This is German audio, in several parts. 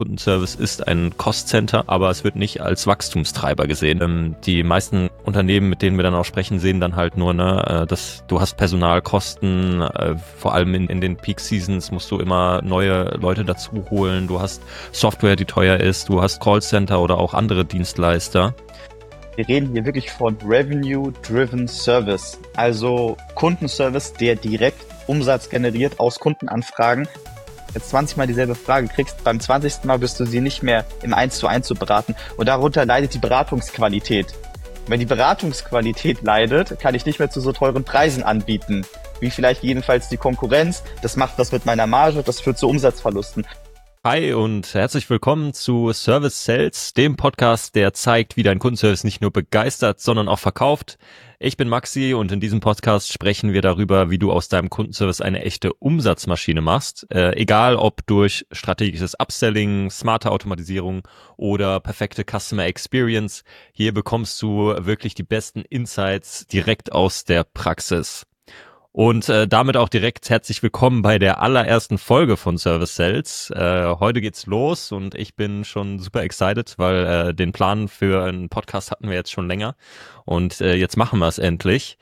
Kundenservice ist ein Cost-Center, aber es wird nicht als Wachstumstreiber gesehen. Die meisten Unternehmen, mit denen wir dann auch sprechen, sehen dann halt nur, dass du hast Personalkosten, vor allem in den Peak-Seasons musst du immer neue Leute dazu holen, du hast Software, die teuer ist, du hast Callcenter oder auch andere Dienstleister. Wir reden hier wirklich von Revenue-Driven Service, also Kundenservice, der direkt Umsatz generiert aus Kundenanfragen. Jetzt 20 Mal dieselbe Frage kriegst, beim 20. Mal wirst du sie nicht mehr im 1:1 zu beraten und darunter leidet die Beratungsqualität. Wenn die Beratungsqualität leidet, kann ich nicht mehr zu so teuren Preisen anbieten, wie vielleicht jedenfalls die Konkurrenz. Das macht was mit meiner Marge, das führt zu Umsatzverlusten. Hi und herzlich willkommen zu Service Sales, dem Podcast, der zeigt, wie dein Kundenservice nicht nur begeistert, sondern auch verkauft. Ich bin Maxi und in diesem Podcast sprechen wir darüber, wie du aus deinem Kundenservice eine echte Umsatzmaschine machst. Egal ob durch strategisches Upselling, smarte Automatisierung oder perfekte Customer Experience. Hier bekommst du wirklich die besten Insights direkt aus der Praxis. Und damit auch direkt herzlich willkommen bei der allerersten Folge von Service Sales. Heute geht's los und ich bin schon super excited, weil den Plan für einen Podcast hatten wir jetzt schon länger und jetzt machen wir es endlich.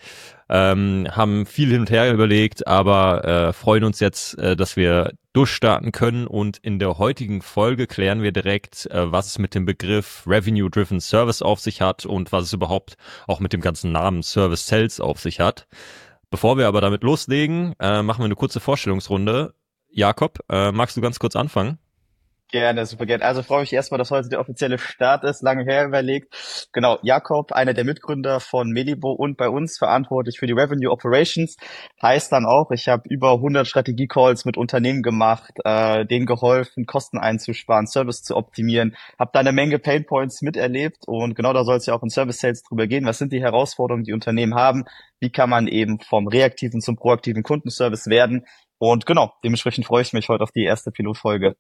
Haben viel hin und her überlegt, aber freuen uns jetzt, dass wir durchstarten können, und in der heutigen Folge klären wir direkt, was es mit dem Begriff Revenue Driven Service auf sich hat und was es überhaupt auch mit dem ganzen Namen Service Sales auf sich hat. Bevor wir aber damit loslegen, machen wir eine kurze Vorstellungsrunde. Jakob, magst du ganz kurz anfangen? Gerne, super gerne. Also freue mich erstmal, dass heute der offizielle Start ist, lange her überlegt. Genau, Jakob, einer der Mitgründer von Melibo und bei uns verantwortlich für die Revenue Operations. Heißt dann auch, ich habe über 100 Strategie-Calls mit Unternehmen gemacht, denen geholfen, Kosten einzusparen, Service zu optimieren, habe da eine Menge Painpoints miterlebt und genau da soll es ja auch in Service Sales drüber gehen. Was sind die Herausforderungen, die Unternehmen haben? Wie kann man eben vom reaktiven zum proaktiven Kundenservice werden? Und genau, dementsprechend freue ich mich heute auf die erste Pilotfolge.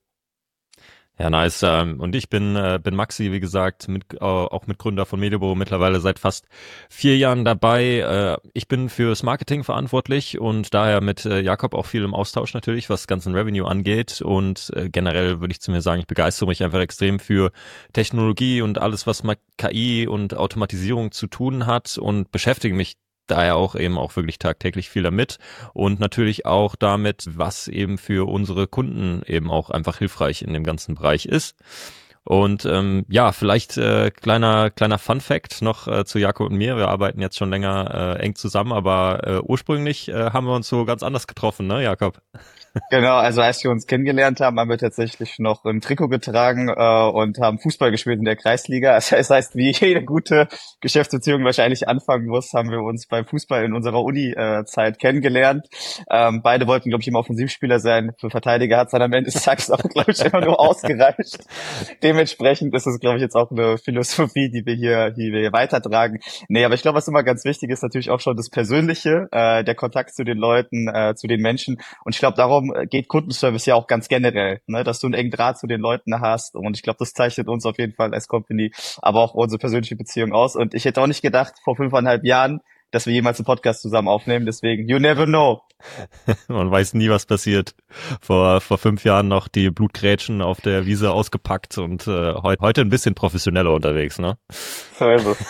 Ja, nice. Und ich bin Maxi, wie gesagt, auch Mitgründer von Melibo, mittlerweile seit fast 4 Jahren dabei. Ich bin fürs Marketing verantwortlich und daher mit Jakob auch viel im Austausch natürlich, was ganzen Revenue angeht. Und generell würde ich zu mir sagen, ich begeistere mich einfach extrem für Technologie und alles, was mit KI und Automatisierung zu tun hat, und beschäftige mich daher auch wirklich tagtäglich viel damit und natürlich auch damit, was eben für unsere Kunden eben auch einfach hilfreich in dem ganzen Bereich ist. Und vielleicht kleiner Fun-Fact noch zu Jakob und mir. Wir arbeiten jetzt schon länger eng zusammen, aber ursprünglich haben wir uns so ganz anders getroffen, ne, Jakob? Genau, also als wir uns kennengelernt haben wir tatsächlich noch ein Trikot getragen und haben Fußball gespielt in der Kreisliga. Das heißt, wie jede gute Geschäftsbeziehung wahrscheinlich anfangen muss, haben wir uns beim Fußball in unserer Uni-Zeit kennengelernt. Beide wollten, glaube ich, immer Offensivspieler sein. Für Verteidiger hat es dann am Ende des Tages auch, glaube ich, immer nur ausgereicht. Dementsprechend ist es, glaube ich, jetzt auch eine Philosophie, die wir hier weitertragen. Nee, aber ich glaube, was immer ganz wichtig ist, natürlich auch schon das Persönliche, der Kontakt zu den Leuten, zu den Menschen. Und ich glaube, darum geht Kundenservice ja auch ganz generell, ne, dass du einen engen Draht zu den Leuten hast, und ich glaube, das zeichnet uns auf jeden Fall als Company, aber auch unsere persönliche Beziehung aus. Und ich hätte auch nicht gedacht, vor 5,5 Jahren, dass wir jemals einen Podcast zusammen aufnehmen, deswegen, you never know. Man weiß nie, was passiert. Vor 5 Jahren noch die Blutgrätschen auf der Wiese ausgepackt und heute ein bisschen professioneller unterwegs, ne? So ist es.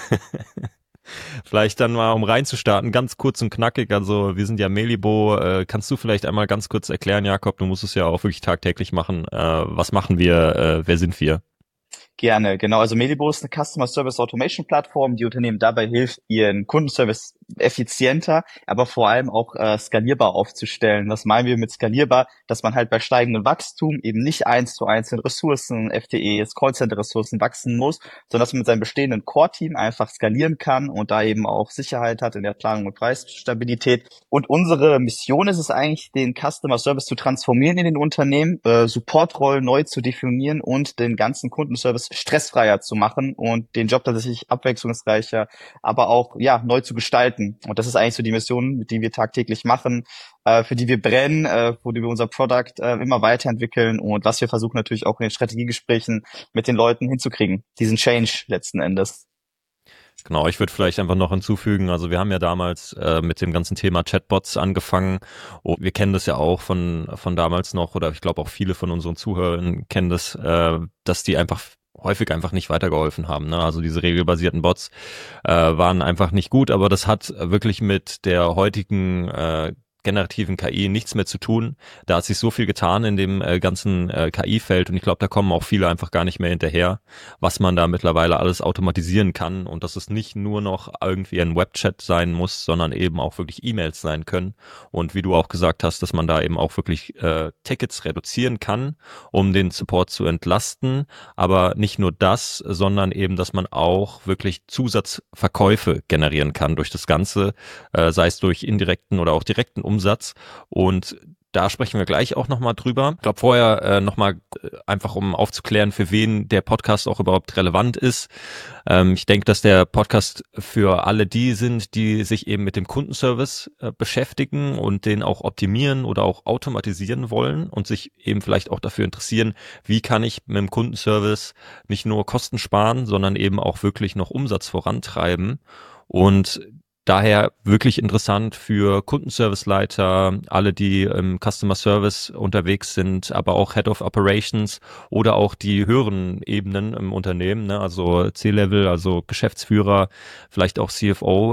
Vielleicht dann mal, um reinzustarten, ganz kurz und knackig, also wir sind ja Melibo, kannst du vielleicht einmal ganz kurz erklären, Jakob, du musst es ja auch wirklich tagtäglich machen, was machen wir, wer sind wir? Gerne, genau. Also Melibo ist eine Customer Service Automation Plattform, die Unternehmen dabei hilft, ihren Kundenservice effizienter, aber vor allem auch skalierbar aufzustellen. Was meinen wir mit skalierbar? Dass man halt bei steigendem Wachstum eben nicht 1:1 in Ressourcen, FTEs, Callcenter-Ressourcen wachsen muss, sondern dass man mit seinem bestehenden Core-Team einfach skalieren kann und da eben auch Sicherheit hat in der Planung und Preisstabilität. Und unsere Mission ist es eigentlich, den Customer Service zu transformieren in den Unternehmen, Supportrollen neu zu definieren und den ganzen Kundenservice stressfreier zu machen und den Job tatsächlich abwechslungsreicher, aber auch neu zu gestalten. Und das ist eigentlich so die Mission, mit die wir tagtäglich machen, für die wir brennen, wo wir unser Product immer weiterentwickeln und was wir versuchen natürlich auch in den Strategiegesprächen mit den Leuten hinzukriegen. Diesen Change letzten Endes. Genau, ich würde vielleicht einfach noch hinzufügen, also wir haben ja damals mit dem ganzen Thema Chatbots angefangen. Und wir kennen das ja auch von damals noch, oder ich glaube auch viele von unseren Zuhörern kennen das, dass die einfach häufig einfach nicht weitergeholfen haben. Ne? Also diese regelbasierten Bots waren einfach nicht gut, aber das hat wirklich mit der heutigen generativen KI nichts mehr zu tun. Da hat sich so viel getan in dem ganzen KI-Feld und ich glaube, da kommen auch viele einfach gar nicht mehr hinterher, was man da mittlerweile alles automatisieren kann und dass es nicht nur noch irgendwie ein Webchat sein muss, sondern eben auch wirklich E-Mails sein können und wie du auch gesagt hast, dass man da eben auch wirklich Tickets reduzieren kann, um den Support zu entlasten, aber nicht nur das, sondern eben, dass man auch wirklich Zusatzverkäufe generieren kann durch das Ganze, sei es durch indirekten oder auch direkten Umsatz und da sprechen wir gleich auch nochmal drüber. Ich glaube vorher nochmal einfach, um aufzuklären, für wen der Podcast auch überhaupt relevant ist. Ich denke, dass der Podcast für alle die sind, die sich eben mit dem Kundenservice beschäftigen und den auch optimieren oder auch automatisieren wollen und sich eben vielleicht auch dafür interessieren, wie kann ich mit dem Kundenservice nicht nur Kosten sparen, sondern eben auch wirklich noch Umsatz vorantreiben. Und daher wirklich interessant für Kundenserviceleiter, alle, die im Customer Service unterwegs sind, aber auch Head of Operations oder auch die höheren Ebenen im Unternehmen, ne, also C-Level, also Geschäftsführer, vielleicht auch CFO.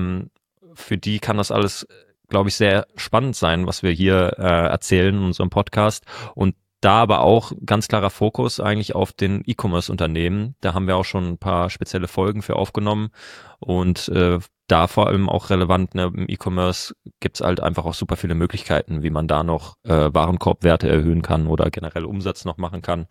Für die kann das alles, glaube ich, sehr spannend sein, was wir hier erzählen in unserem Podcast. Und da aber auch ganz klarer Fokus eigentlich auf den E-Commerce-Unternehmen. Da haben wir auch schon ein paar spezielle Folgen für aufgenommen und da vor allem auch relevant, ne, im E-Commerce gibt's halt einfach auch super viele Möglichkeiten, wie man da noch Warenkorbwerte erhöhen kann oder generell Umsatz noch machen kann.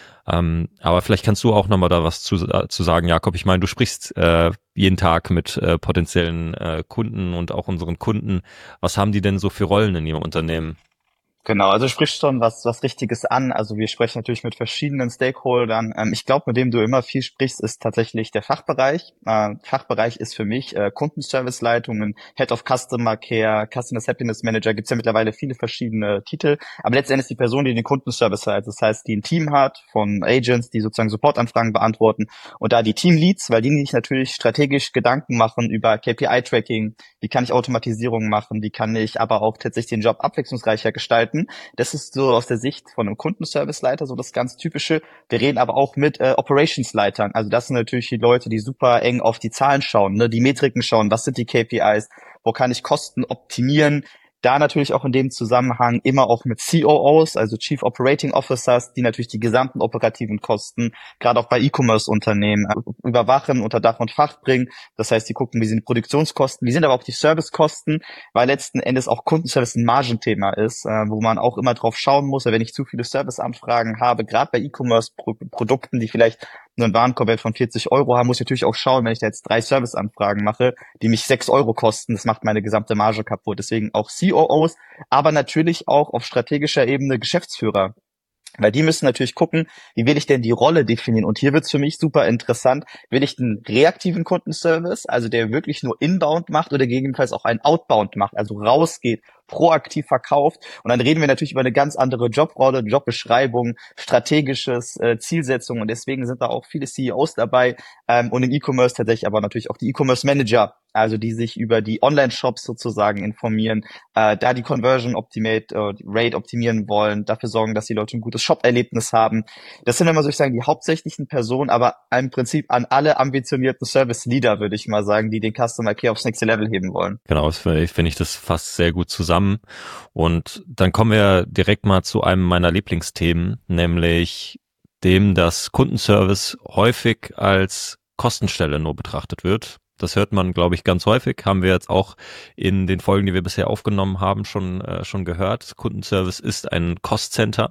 Aber vielleicht kannst du auch nochmal da was zu sagen, Jakob. Ich meine, du sprichst jeden Tag mit potenziellen Kunden und auch unseren Kunden. Was haben die denn so für Rollen in ihrem Unternehmen? Genau, also du sprichst schon was Richtiges an. Also wir sprechen natürlich mit verschiedenen Stakeholdern. Ich glaube, mit dem du immer viel sprichst, ist tatsächlich der Fachbereich. Fachbereich ist für mich Kundenserviceleitungen, Head of Customer Care, Customer Happiness Manager. Gibt's ja mittlerweile viele verschiedene Titel. Aber letztendlich die Person, die den Kundenservice hat. Das heißt, die ein Team hat von Agents, die sozusagen Supportanfragen beantworten. Und da die Teamleads, weil die sich natürlich strategisch Gedanken machen über KPI-Tracking. Wie kann ich Automatisierung machen? Wie kann ich aber auch tatsächlich den Job abwechslungsreicher gestalten? Das ist so aus der Sicht von einem Kundenserviceleiter so das ganz Typische. Wir reden aber auch mit Operationsleitern. Also das sind natürlich die Leute, die super eng auf die Zahlen schauen, ne? Die Metriken schauen, was sind die KPIs, wo kann ich Kosten optimieren. Da natürlich auch in dem Zusammenhang immer auch mit COOs, also Chief Operating Officers, die natürlich die gesamten operativen Kosten, gerade auch bei E-Commerce-Unternehmen, überwachen, unter Dach und Fach bringen. Das heißt, die gucken, wie sind die Produktionskosten, wie sind aber auch die Servicekosten, weil letzten Endes auch Kundenservice ein Margenthema ist, wo man auch immer drauf schauen muss, wenn ich zu viele Serviceanfragen habe, gerade bei E-Commerce-Produkten, die vielleicht so einen Warenkorbwert von 40 Euro haben, muss ich natürlich auch schauen, wenn ich da jetzt 3 Serviceanfragen mache, die mich 6 Euro kosten, das macht meine gesamte Marge kaputt. Deswegen auch COOs, aber natürlich auch auf strategischer Ebene Geschäftsführer. Weil die müssen natürlich gucken, wie will ich denn die Rolle definieren? Und hier wird's für mich super interessant. Will ich einen reaktiven Kundenservice, also der wirklich nur inbound macht oder gegebenenfalls auch einen outbound macht, also rausgeht, proaktiv verkauft. Und dann reden wir natürlich über eine ganz andere Jobrolle, Jobbeschreibung, strategisches Zielsetzung. Und deswegen sind da auch viele CEOs dabei und im E-Commerce tatsächlich aber natürlich auch die E-Commerce-Manager, also die sich über die Online-Shops sozusagen informieren, da die Conversion Rate optimieren wollen, dafür sorgen, dass die Leute ein gutes Shop-Erlebnis haben. Das sind immer, so ich sagen, die hauptsächlichen Personen, aber im Prinzip an alle ambitionierten Service-Leader, würde ich mal sagen, die den Customer Care aufs nächste Level heben wollen. Genau, das finde ich das fasst sehr gut zusammen. Und dann kommen wir direkt mal zu einem meiner Lieblingsthemen, nämlich dem, dass Kundenservice häufig als Kostenstelle nur betrachtet wird. Das hört man, glaube ich, ganz häufig. Haben wir jetzt auch in den Folgen, die wir bisher aufgenommen haben, schon gehört. Kundenservice ist ein Cost-Center.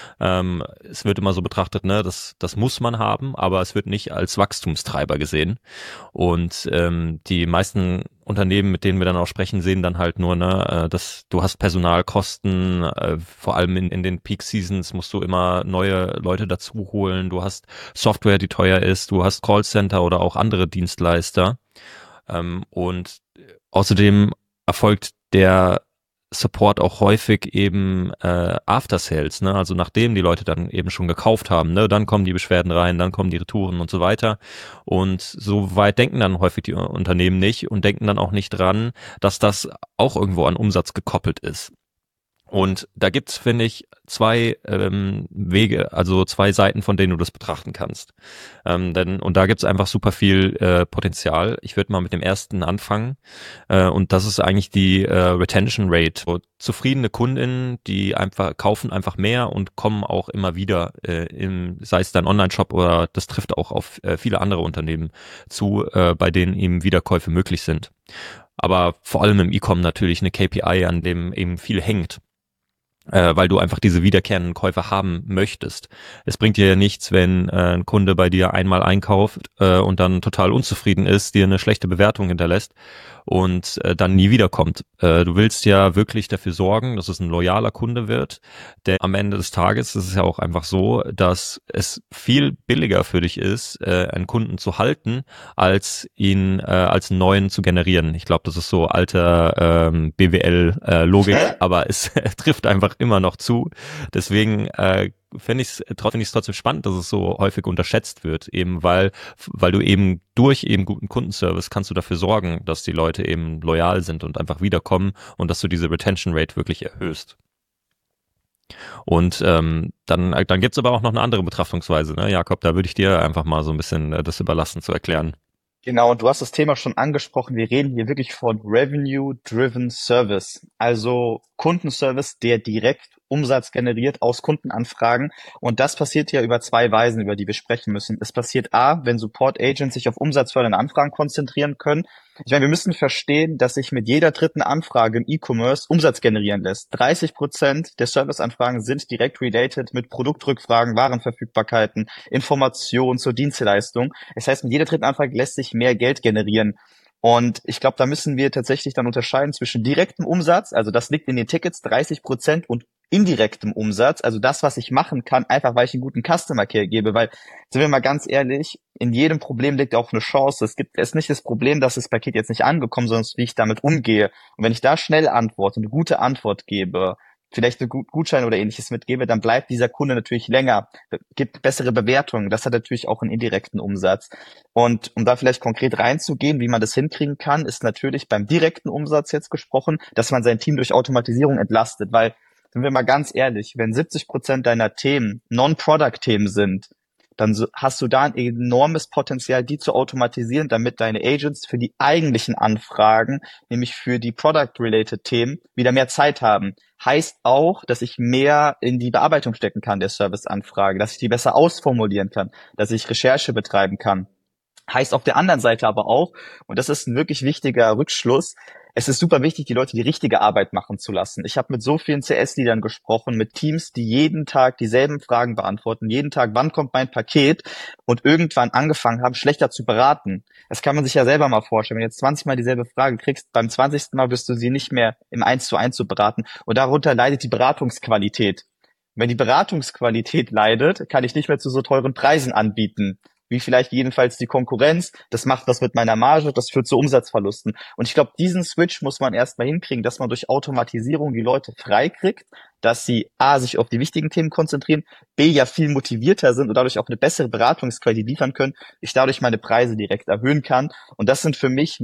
Es wird immer so betrachtet, ne, das muss man haben, aber es wird nicht als Wachstumstreiber gesehen. Und die meisten Unternehmen, mit denen wir dann auch sprechen, sehen dann halt nur, ne, dass du hast Personalkosten, vor allem in den Peak Seasons musst du immer neue Leute dazu holen, du hast Software, die teuer ist, du hast Callcenter oder auch andere Dienstleister. Und außerdem erfolgt der Support auch häufig eben After Sales, ne? Also nachdem die Leute dann eben schon gekauft haben, ne? Dann kommen die Beschwerden rein, dann kommen die Retouren und so weiter. Und so weit denken dann häufig die Unternehmen nicht und denken dann auch nicht dran, dass das auch irgendwo an Umsatz gekoppelt ist. Und da gibt's, finde ich, zwei Wege, also zwei Seiten, von denen du das betrachten kannst. Und da gibt's einfach super viel Potenzial. Ich würde mal mit dem ersten anfangen. Und das ist eigentlich die Retention Rate. So, zufriedene Kundinnen, die einfach kaufen einfach mehr und kommen auch immer wieder, sei es dein Online-Shop oder das trifft auch auf viele andere Unternehmen zu, bei denen eben Wiederkäufe möglich sind. Aber vor allem im E-Com natürlich eine KPI, an dem eben viel hängt, weil du einfach diese wiederkehrenden Käufe haben möchtest. Es bringt dir ja nichts, wenn ein Kunde bei dir einmal einkauft und dann total unzufrieden ist, dir eine schlechte Bewertung hinterlässt und dann nie wiederkommt. Du willst ja wirklich dafür sorgen, dass es ein loyaler Kunde wird, denn am Ende des Tages ist es ja auch einfach so, dass es viel billiger für dich ist, einen Kunden zu halten, als ihn als einen neuen zu generieren. Ich glaube, das ist so alter BWL-Logik, aber es trifft einfach immer noch zu. Deswegen finde ich es trotzdem spannend, dass es so häufig unterschätzt wird, eben weil du eben durch eben guten Kundenservice kannst du dafür sorgen, dass die Leute eben loyal sind und einfach wiederkommen und dass du diese Retention Rate wirklich erhöhst. Und dann gibt's aber auch noch eine andere Betrachtungsweise, ne, Jakob, da würde ich dir einfach mal so ein bisschen das überlassen zu erklären. Genau, und du hast das Thema schon angesprochen. Wir reden hier wirklich von Revenue-Driven Service, also Kundenservice, der direkt Umsatz generiert aus Kundenanfragen. Und das passiert ja über zwei Weisen, über die wir sprechen müssen. Es passiert A, wenn Support Agents sich auf umsatzfördernde Anfragen konzentrieren können. Ich meine, wir müssen verstehen, dass sich mit jeder dritten Anfrage im E-Commerce Umsatz generieren lässt. 30% der Serviceanfragen sind direkt related mit Produktrückfragen, Warenverfügbarkeiten, Informationen zur Dienstleistung. Das heißt, mit jeder dritten Anfrage lässt sich mehr Geld generieren. Und ich glaube, da müssen wir tatsächlich dann unterscheiden zwischen direktem Umsatz, also das liegt in den Tickets, 30%, und indirektem Umsatz, also das, was ich machen kann, einfach weil ich einen guten Customer Care gebe, weil, sind wir mal ganz ehrlich, in jedem Problem liegt auch eine Chance. Es ist nicht das Problem, dass das Paket jetzt nicht angekommen, sondern wie ich damit umgehe. Und wenn ich da schnell antworte, eine gute Antwort gebe, vielleicht einen Gutschein oder ähnliches mitgebe, dann bleibt dieser Kunde natürlich länger, gibt bessere Bewertungen. Das hat natürlich auch einen indirekten Umsatz. Und um da vielleicht konkret reinzugehen, wie man das hinkriegen kann, ist natürlich beim direkten Umsatz jetzt gesprochen, dass man sein Team durch Automatisierung entlastet, weil, sind wir mal ganz ehrlich, wenn 70% deiner Themen Non-Product-Themen sind, dann hast du da ein enormes Potenzial, die zu automatisieren, damit deine Agents für die eigentlichen Anfragen, nämlich für die Product-related Themen, wieder mehr Zeit haben. Heißt auch, dass ich mehr in die Bearbeitung stecken kann der Serviceanfrage, dass ich die besser ausformulieren kann, dass ich Recherche betreiben kann. Heißt auf der anderen Seite aber auch, und das ist ein wirklich wichtiger Rückschluss, es ist super wichtig, die Leute die richtige Arbeit machen zu lassen. Ich habe mit so vielen CS-Leadern gesprochen, mit Teams, die jeden Tag dieselben Fragen beantworten, jeden Tag, wann kommt mein Paket, und irgendwann angefangen haben, schlechter zu beraten. Das kann man sich ja selber mal vorstellen. Wenn du jetzt 20 Mal dieselbe Frage kriegst, beim 20. Mal wirst du sie nicht mehr im 1:1 zu beraten. Und darunter leidet die Beratungsqualität. Wenn die Beratungsqualität leidet, kann ich nicht mehr zu so teuren Preisen anbieten, wie vielleicht jedenfalls die Konkurrenz. Das macht was mit meiner Marge, das führt zu Umsatzverlusten. Und ich glaube, diesen Switch muss man erstmal hinkriegen, dass man durch Automatisierung die Leute freikriegt, dass sie A, sich auf die wichtigen Themen konzentrieren, B, ja viel motivierter sind und dadurch auch eine bessere Beratungsqualität liefern können, ich dadurch meine Preise direkt erhöhen kann. Und das sind für mich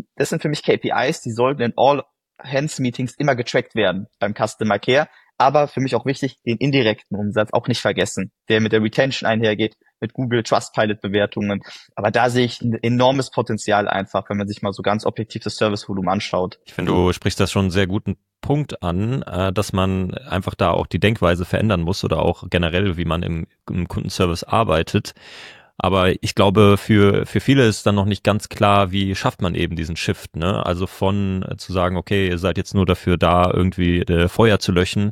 KPIs, die sollten in All-Hands-Meetings immer getrackt werden beim Customer Care. Aber für mich auch wichtig, den indirekten Umsatz auch nicht vergessen, der mit der Retention einhergeht, mit Google Trustpilot-Bewertungen. Aber da sehe ich ein enormes Potenzial einfach, wenn man sich mal so ganz objektiv das Servicevolumen anschaut. Ich finde, du sprichst das schon einen sehr guten Punkt an, dass man einfach da auch die Denkweise verändern muss oder auch generell, wie man im Kundenservice arbeitet. Aber ich glaube, für viele ist dann noch nicht ganz klar, wie schafft man eben diesen Shift, ne? Also von zu sagen, okay, ihr seid jetzt nur dafür da, irgendwie Feuer zu löschen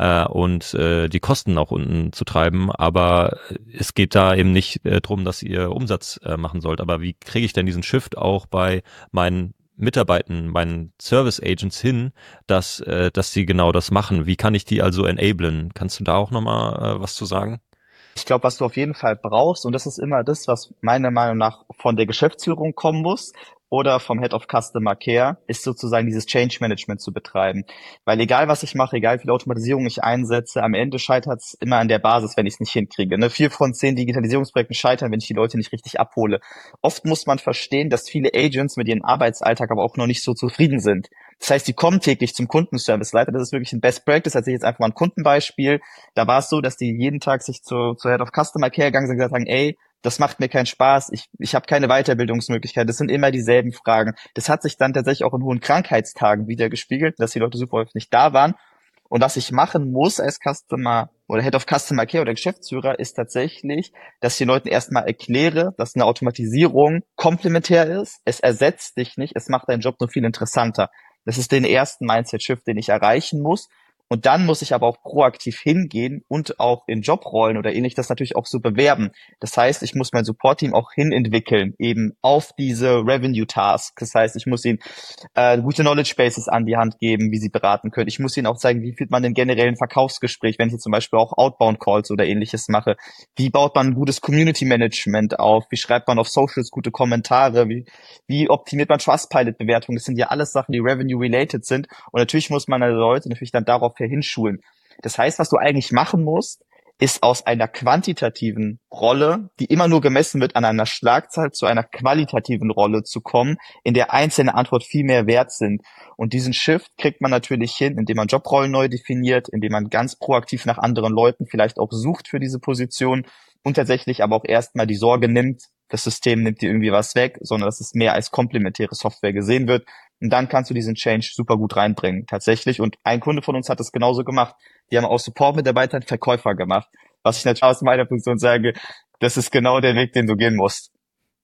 und die Kosten nach unten zu treiben, aber es geht da eben nicht drum, dass ihr Umsatz machen sollt. Aber wie kriege ich denn diesen Shift auch bei meinen Mitarbeitern, meinen Service Agents hin, dass sie genau das machen? Wie kann ich die also enablen? Kannst du da auch nochmal was zu sagen? Ich glaube, was du auf jeden Fall brauchst, und das ist immer das, was meiner Meinung nach von der Geschäftsführung kommen muss, oder vom Head of Customer Care, ist sozusagen dieses Change Management zu betreiben. Weil egal, was ich mache, egal wie viel Automatisierung ich einsetze, am Ende scheitert es immer an der Basis, wenn ich es nicht hinkriege. Ne? 4 von 10 Digitalisierungsprojekten scheitern, wenn ich die Leute nicht richtig abhole. Oft muss man verstehen, dass viele Agents mit ihrem Arbeitsalltag aber auch noch nicht so zufrieden sind. Das heißt, die kommen täglich zum Kundenservice-Leiter. Das ist wirklich ein Best Practice. Also jetzt einfach mal ein Kundenbeispiel. Da war es so, dass die jeden Tag sich zur Head of Customer Care gegangen sind und gesagt haben, ey, das macht mir keinen Spaß, ich habe keine Weiterbildungsmöglichkeit, das sind immer dieselben Fragen. Das hat sich dann tatsächlich auch in hohen Krankheitstagen wieder gespiegelt, dass die Leute super häufig nicht da waren. Und was ich machen muss als Customer oder Head of Customer Care oder Geschäftsführer, ist tatsächlich, dass ich den Leuten erstmal erkläre, dass eine Automatisierung komplementär ist. Es ersetzt dich nicht, es macht deinen Job nur viel interessanter. Das ist den ersten Mindset-Shift, den ich erreichen muss. Und dann muss ich aber auch proaktiv hingehen und auch in Jobrollen oder ähnlich das natürlich auch so bewerben. Das heißt, ich muss mein Support-Team auch hinentwickeln, eben auf diese Revenue-Tasks. Das heißt, ich muss ihnen gute Knowledge-Bases an die Hand geben, wie sie beraten können. Ich muss ihnen auch zeigen, wie führt man den generellen Verkaufsgespräch, wenn ich jetzt zum Beispiel auch Outbound-Calls oder ähnliches mache. Wie baut man ein gutes Community-Management auf? Wie schreibt man auf Socials gute Kommentare? Wie optimiert man Trustpilot-Bewertungen? Das sind ja alles Sachen, die Revenue-related sind. Und natürlich muss man also Leute natürlich dann darauf hinschulen. Das heißt, was du eigentlich machen musst, ist aus einer quantitativen Rolle, die immer nur gemessen wird an einer Schlagzahl, zu einer qualitativen Rolle zu kommen, in der einzelne Antwort viel mehr wert sind. Und diesen Shift kriegt man natürlich hin, indem man Jobrollen neu definiert, indem man ganz proaktiv nach anderen Leuten vielleicht auch sucht für diese Position und tatsächlich aber auch erstmal die Sorge nimmt, das System nimmt dir irgendwie was weg, sondern dass es mehr als komplementäre Software gesehen wird. Und dann kannst du diesen Change super gut reinbringen, tatsächlich. Und ein Kunde von uns hat das genauso gemacht. Die haben aus Support-Mitarbeitern Verkäufer gemacht. Was ich natürlich aus meiner Position sage, das ist genau der Weg, den du gehen musst.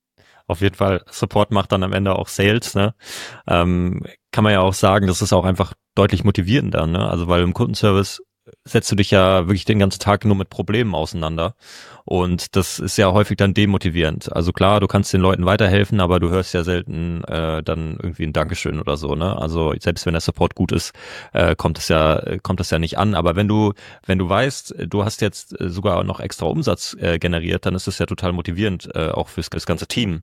Auf jeden Fall, Support macht dann am Ende auch Sales, ne? Kann man ja auch sagen, das ist auch einfach deutlich motivierender, ne? Also weil im Kundenservice setzt du dich ja wirklich den ganzen Tag nur mit Problemen auseinander und das ist ja häufig dann demotivierend. Also klar, du kannst den Leuten weiterhelfen, aber du hörst ja selten dann irgendwie ein Dankeschön oder so, ne? Also selbst wenn der Support gut ist, kommt es ja nicht an, aber wenn du weißt, du hast jetzt sogar noch extra Umsatz generiert, dann ist es ja total motivierend auch fürs ganze Team.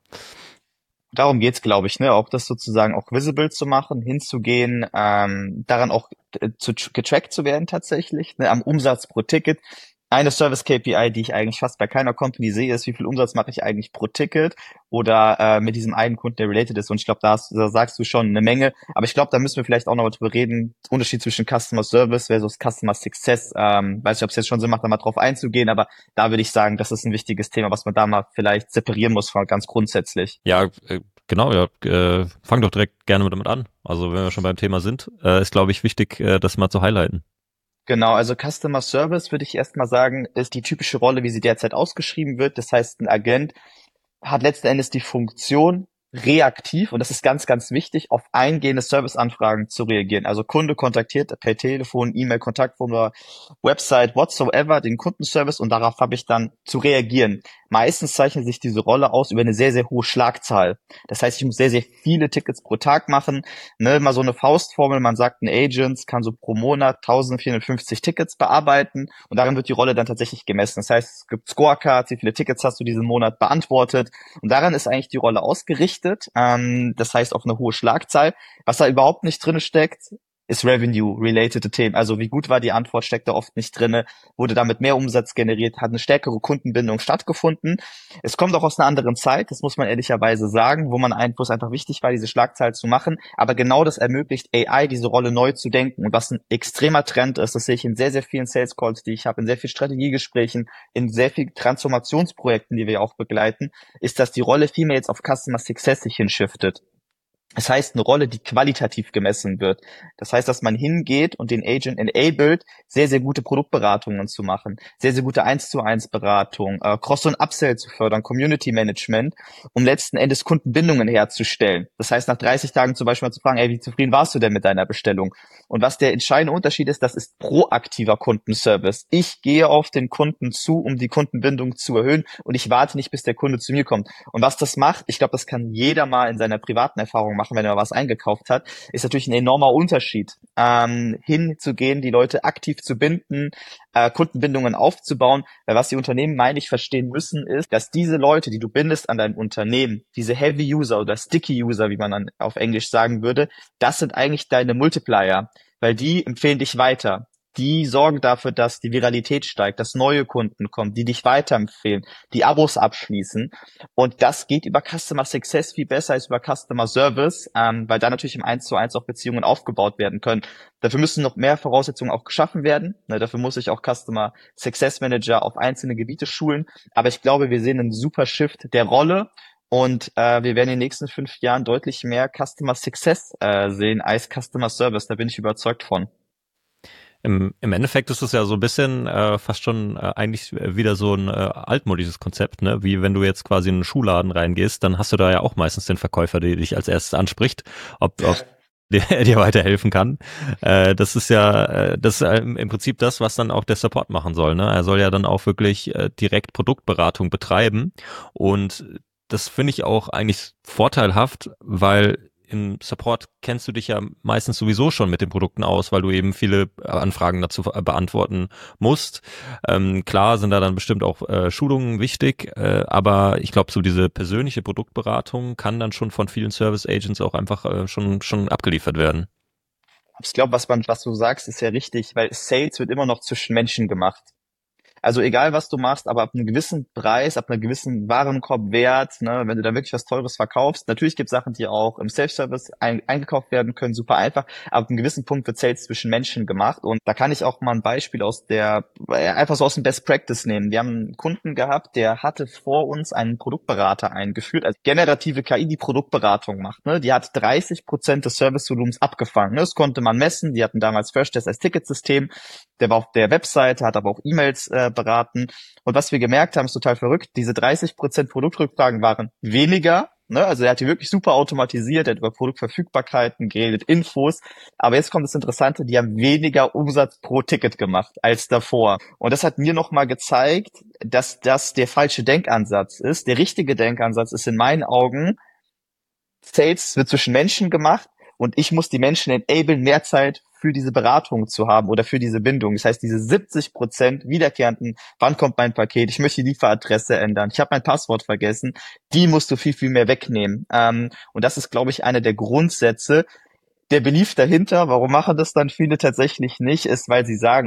Darum geht's, glaube ich, ne, auch das sozusagen auch visible zu machen, hinzugehen, daran auch getrackt zu werden tatsächlich, ne, am Umsatz pro Ticket. Eine Service-KPI, die ich eigentlich fast bei keiner Company sehe, ist, wie viel Umsatz mache ich eigentlich pro Ticket oder mit diesem einen Kunden, der related ist. Und ich glaube, da sagst du schon eine Menge. Aber ich glaube, da müssen wir vielleicht auch noch mal drüber reden. Unterschied zwischen Customer Service versus Customer Success. Weiß nicht, ob es jetzt schon Sinn macht, da mal drauf einzugehen, aber da würde ich sagen, das ist ein wichtiges Thema, was man da mal vielleicht separieren muss, ganz grundsätzlich. Ja, genau, ja. Fang doch direkt gerne damit an. Also wenn wir schon beim Thema sind, ist, glaube ich, wichtig, das mal zu highlighten. Genau, also Customer Service würde ich erstmal sagen, ist die typische Rolle, wie sie derzeit ausgeschrieben wird. Das heißt, ein Agent hat letzten Endes die Funktion, reaktiv, und das ist ganz, ganz wichtig, auf eingehende Serviceanfragen zu reagieren. Also Kunde kontaktiert per Telefon, E-Mail, Kontaktformular, Website, whatsoever, den Kundenservice, und darauf habe ich dann zu reagieren. Meistens zeichnet sich diese Rolle aus über eine sehr, sehr hohe Schlagzahl. Das heißt, ich muss sehr, sehr viele Tickets pro Tag machen. Ne, mal so eine Faustformel, man sagt, ein Agent kann so pro Monat 1450 Tickets bearbeiten und darin wird die Rolle dann tatsächlich gemessen. Das heißt, es gibt Scorecards, wie viele Tickets hast du diesen Monat beantwortet, und daran ist eigentlich die Rolle ausgerichtet. Das heißt auf eine hohe Schlagzahl. Was da überhaupt nicht drin steckt, ist Revenue-related Themen. Also wie gut war die Antwort, steckt da oft nicht drinne, wurde damit mehr Umsatz generiert, hat eine stärkere Kundenbindung stattgefunden. Es kommt auch aus einer anderen Zeit, das muss man ehrlicherweise sagen, wo es einfach wichtig war, diese Schlagzahl zu machen. Aber genau das ermöglicht AI, diese Rolle neu zu denken. Und was ein extremer Trend ist, das sehe ich in sehr, sehr vielen Sales Calls, die ich habe, in sehr vielen Strategiegesprächen, in sehr vielen Transformationsprojekten, die wir auch begleiten, ist, dass die Rolle viel mehr jetzt auf Customer Success sich hinshiftet. Das heißt, eine Rolle, die qualitativ gemessen wird. Das heißt, dass man hingeht und den Agent enabled, sehr, sehr gute Produktberatungen zu machen, sehr, sehr gute 1:1 Beratung, Cross- und Upsell zu fördern, Community Management, um letzten Endes Kundenbindungen herzustellen. Das heißt, nach 30 Tagen zum Beispiel mal zu fragen, ey, wie zufrieden warst du denn mit deiner Bestellung? Und was der entscheidende Unterschied ist, das ist proaktiver Kundenservice. Ich gehe auf den Kunden zu, um die Kundenbindung zu erhöhen, und ich warte nicht, bis der Kunde zu mir kommt. Und was das macht, ich glaube, das kann jeder mal in seiner privaten Erfahrung machen. machen, wenn er was eingekauft hat, ist natürlich ein enormer Unterschied. Hinzugehen, die Leute aktiv zu binden, Kundenbindungen aufzubauen, weil was die Unternehmen, meine ich, verstehen müssen, ist, dass diese Leute, die du bindest an dein Unternehmen, diese Heavy User oder Sticky User, wie man dann auf Englisch sagen würde, das sind eigentlich deine Multiplier, weil die empfehlen dich weiter. Die sorgen dafür, dass die Viralität steigt, dass neue Kunden kommen, die dich weiterempfehlen, die Abos abschließen. Und das geht über Customer Success viel besser als über Customer Service, weil da natürlich im 1:1 auch Beziehungen aufgebaut werden können. Dafür müssen noch mehr Voraussetzungen auch geschaffen werden. Dafür muss ich auch Customer Success Manager auf einzelne Gebiete schulen. Aber ich glaube, wir sehen einen super Shift der Rolle. Und wir werden in den nächsten 5 Jahren deutlich mehr Customer Success sehen als Customer Service. Da bin ich überzeugt von. Im Endeffekt ist es ja so ein bisschen fast schon eigentlich wieder so ein altmodisches Konzept, ne? Wie wenn du jetzt quasi in einen Schuhladen reingehst, dann hast du da ja auch meistens den Verkäufer, der dich als erstes anspricht, ob der dir weiterhelfen kann. Das ist ja das ist im Prinzip das, was dann auch der Support machen soll, ne? Er soll ja dann auch wirklich direkt Produktberatung betreiben, und das finde ich auch eigentlich vorteilhaft, weil im Support kennst du dich ja meistens sowieso schon mit den Produkten aus, weil du eben viele Anfragen dazu beantworten musst. Klar sind da dann bestimmt auch Schulungen wichtig, aber ich glaube, so diese persönliche Produktberatung kann dann schon von vielen Service Agents auch einfach schon abgeliefert werden. Ich glaube, was du sagst, ist ja richtig, weil Sales wird immer noch zwischen Menschen gemacht. Also egal, was du machst, aber ab einem gewissen Preis, ab einem gewissen Warenkorbwert, ne, wenn du da wirklich was Teures verkaufst, natürlich gibt es Sachen, die auch im Self-Service eingekauft werden können, super einfach, aber ab einem gewissen Punkt wird Sales zwischen Menschen gemacht, und da kann ich auch mal ein Beispiel einfach so aus dem Best Practice nehmen. Wir haben einen Kunden gehabt, der hatte vor uns einen Produktberater eingeführt, also generative KI, die Produktberatung macht, ne, die hat 30% des Servicevolumens abgefangen, ne, das konnte man messen, die hatten damals Freshdesk als Ticketsystem, der war auf der Webseite, hat aber auch E-Mails beraten. Und was wir gemerkt haben, ist total verrückt. Diese 30% Produktrückfragen waren weniger. Ne? Also er hat die wirklich super automatisiert, er hat über Produktverfügbarkeiten geredet, Infos. Aber jetzt kommt das Interessante, die haben weniger Umsatz pro Ticket gemacht als davor. Und das hat mir nochmal gezeigt, dass das der falsche Denkansatz ist. Der richtige Denkansatz ist in meinen Augen, Sales wird zwischen Menschen gemacht, und ich muss die Menschen enablen, mehr Zeit für diese Beratung zu haben oder für diese Bindung. Das heißt, diese 70% wiederkehrenden, wann kommt mein Paket, ich möchte die Lieferadresse ändern, ich habe mein Passwort vergessen, die musst du viel, viel mehr wegnehmen. Und das ist, glaube ich, einer der Grundsätze. Der Belief dahinter, warum machen das dann viele tatsächlich nicht, ist, weil sie sagen,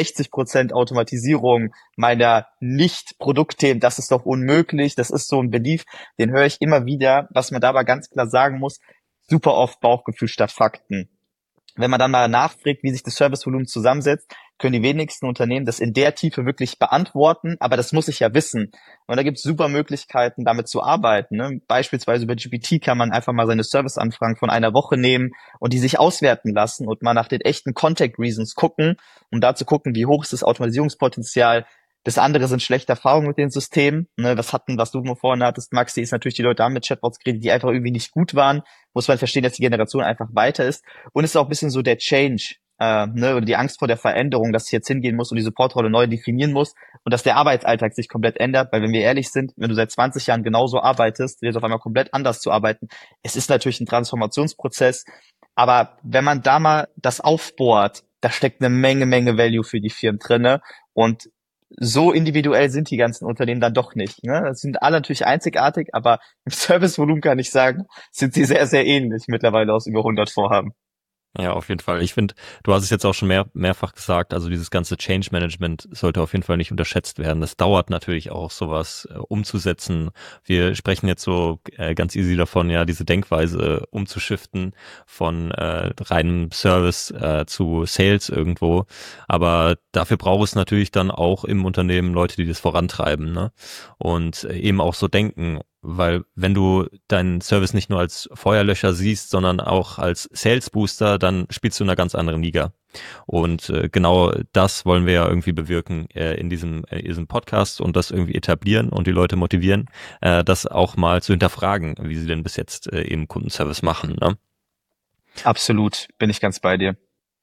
60% Automatisierung meiner Nicht-Produktthemen, das ist doch unmöglich. Das ist so ein Belief, den höre ich immer wieder. Was man da aber ganz klar sagen muss, super oft Bauchgefühl statt Fakten. Wenn man dann mal nachfragt, wie sich das Servicevolumen zusammensetzt, können die wenigsten Unternehmen das in der Tiefe wirklich beantworten, aber das muss ich ja wissen. Und da gibt es super Möglichkeiten, damit zu arbeiten. Ne? Beispielsweise über GPT kann man einfach mal seine Serviceanfragen von einer Woche nehmen und die sich auswerten lassen und mal nach den echten Contact Reasons gucken, um da zu gucken, wie hoch ist das Automatisierungspotenzial. Das andere sind schlechte Erfahrungen mit den Systemen. Ne, was du nur vorhin hattest, Maxi, ist natürlich, die Leute haben mit Chatbots geredet, die einfach irgendwie nicht gut waren. Muss man verstehen, dass die Generation einfach weiter ist. Und es ist auch ein bisschen so der Change, oder die Angst vor der Veränderung, dass ich jetzt hingehen muss und die Supportrolle neu definieren muss und dass der Arbeitsalltag sich komplett ändert. Weil wenn wir ehrlich sind, wenn du seit 20 Jahren genauso arbeitest, jetzt auf einmal komplett anders zu arbeiten, es ist natürlich ein Transformationsprozess. Aber wenn man da mal das aufbohrt, da steckt eine Menge Value für die Firmen drinne, und so individuell sind die ganzen Unternehmen dann doch nicht. Ne? Das sind alle natürlich einzigartig, aber im Servicevolumen kann ich sagen, sind sie sehr, sehr ähnlich mittlerweile aus über 100 Vorhaben. Ja, auf jeden Fall. Ich finde, du hast es jetzt auch schon mehrfach gesagt, also dieses ganze Change Management sollte auf jeden Fall nicht unterschätzt werden. Das dauert natürlich auch, sowas umzusetzen. Wir sprechen jetzt so ganz easy davon, ja, diese Denkweise umzuschiften von reinem Service zu Sales irgendwo. Aber dafür braucht es natürlich dann auch im Unternehmen Leute, die das vorantreiben, ne? Und eben auch so denken. Weil wenn du deinen Service nicht nur als Feuerlöscher siehst, sondern auch als Sales Booster, dann spielst du in einer ganz anderen Liga. Und genau das wollen wir ja irgendwie bewirken in diesem Podcast und das irgendwie etablieren und die Leute motivieren, das auch mal zu hinterfragen, wie sie denn bis jetzt eben Kundenservice machen. Ne? Absolut, bin ich ganz bei dir.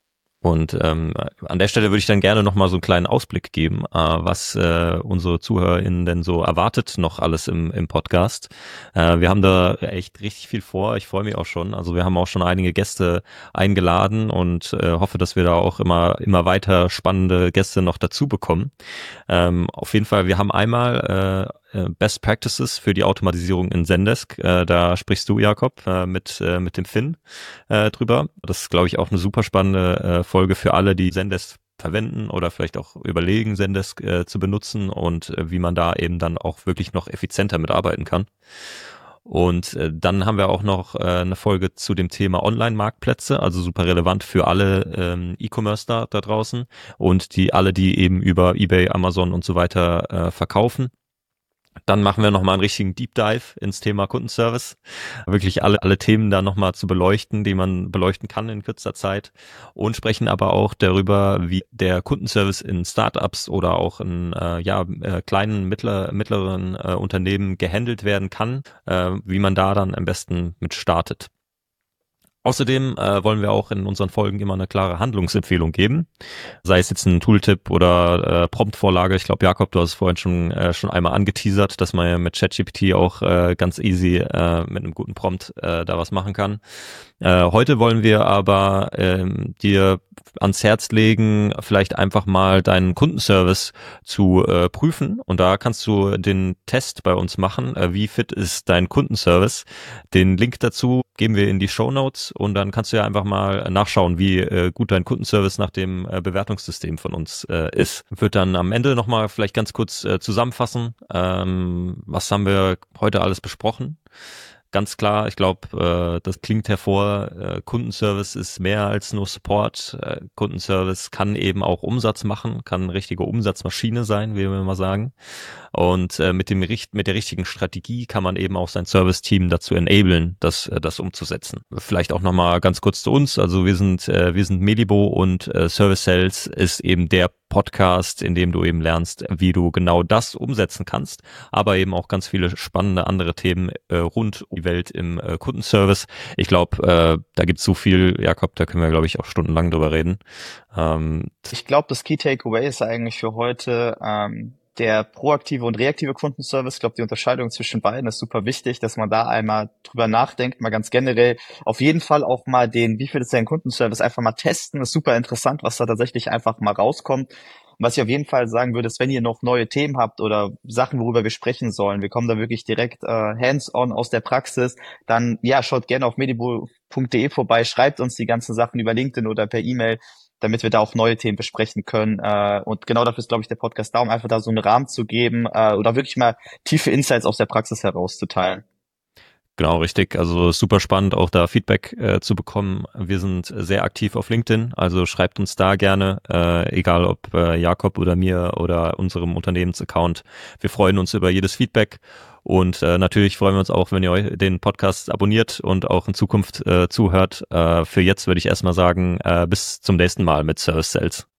Und an der Stelle würde ich dann gerne nochmal so einen kleinen Ausblick geben, was unsere ZuhörerInnen denn so erwartet noch alles im Podcast. Wir haben da echt richtig viel vor. Ich freue mich auch schon. Also wir haben auch schon einige Gäste eingeladen und hoffe, dass wir da auch immer weiter spannende Gäste noch dazu bekommen. Auf jeden Fall, wir haben einmal Best Practices für die Automatisierung in Zendesk. Da sprichst du, Jakob, mit dem Finn drüber. Das ist, glaube ich, auch eine super spannende Folge für alle, die Zendesk verwenden oder vielleicht auch überlegen, Zendesk zu benutzen und wie man da eben dann auch wirklich noch effizienter mitarbeiten kann. Und dann haben wir auch noch eine Folge zu dem Thema Online-Marktplätze, also super relevant für alle E-Commerce da draußen und die eben über eBay, Amazon und so weiter verkaufen. Dann machen wir nochmal einen richtigen Deep Dive ins Thema Kundenservice. Wirklich alle Themen da nochmal zu beleuchten, die man beleuchten kann in kürzer Zeit. Und sprechen aber auch darüber, wie der Kundenservice in Startups oder auch in kleinen, mittleren Unternehmen gehandelt werden kann, wie man da dann am besten mit startet. Außerdem wollen wir auch in unseren Folgen immer eine klare Handlungsempfehlung geben, sei es jetzt ein Tooltip oder Promptvorlage. Ich glaube, Jakob, du hast es vorhin schon einmal angeteasert, dass man ja mit ChatGPT auch ganz easy mit einem guten Prompt da was machen kann. Heute wollen wir aber dir ans Herz legen, vielleicht einfach mal deinen Kundenservice zu prüfen. Und da kannst du den Test bei uns machen. Wie fit ist dein Kundenservice? Den Link dazu geben wir in die Shownotes und dann kannst du ja einfach mal nachschauen, wie gut dein Kundenservice nach dem Bewertungssystem von uns ist. Ich würde dann am Ende nochmal vielleicht ganz kurz zusammenfassen. Was haben wir heute alles besprochen? Ganz klar, ich glaube, das klingt hervor, Kundenservice ist mehr als nur Support. Kundenservice kann eben auch Umsatz machen, kann eine richtige Umsatzmaschine sein, wie wir mal sagen. Und mit der richtigen Strategie kann man eben auch sein Service-Team dazu enablen, das umzusetzen. Vielleicht auch nochmal ganz kurz zu uns. Also wir sind Melibo und Service Sales ist eben der Podcast, in dem du eben lernst, wie du genau das umsetzen kannst, aber eben auch ganz viele spannende andere Themen rund um die Welt im Kundenservice. Ich glaube, da gibt's so viel, Jakob, da können wir, glaube ich, auch stundenlang drüber reden. Ich glaube, das Key Takeaway ist eigentlich für heute der proaktive und reaktive Kundenservice. Ich glaube, die Unterscheidung zwischen beiden ist super wichtig, dass man da einmal drüber nachdenkt, mal ganz generell. Auf jeden Fall auch mal wie viel ist dein Kundenservice, einfach mal testen. Das ist super interessant, was da tatsächlich einfach mal rauskommt. Und was ich auf jeden Fall sagen würde, ist, wenn ihr noch neue Themen habt oder Sachen, worüber wir sprechen sollen, wir kommen da wirklich direkt hands-on aus der Praxis, dann ja, schaut gerne auf medibo.de vorbei, schreibt uns die ganzen Sachen über LinkedIn oder per E-Mail, damit wir da auch neue Themen besprechen können. Und genau dafür ist, glaube ich, der Podcast da, um einfach da so einen Rahmen zu geben oder wirklich mal tiefe Insights aus der Praxis herauszuteilen. Genau, richtig. Also super spannend, auch da Feedback zu bekommen. Wir sind sehr aktiv auf LinkedIn, also schreibt uns da gerne, egal ob Jakob oder mir oder unserem Unternehmensaccount. Wir freuen uns über jedes Feedback und natürlich freuen wir uns auch, wenn ihr euch den Podcast abonniert und auch in Zukunft zuhört. Für jetzt würde ich erstmal sagen, bis zum nächsten Mal mit Service Sales.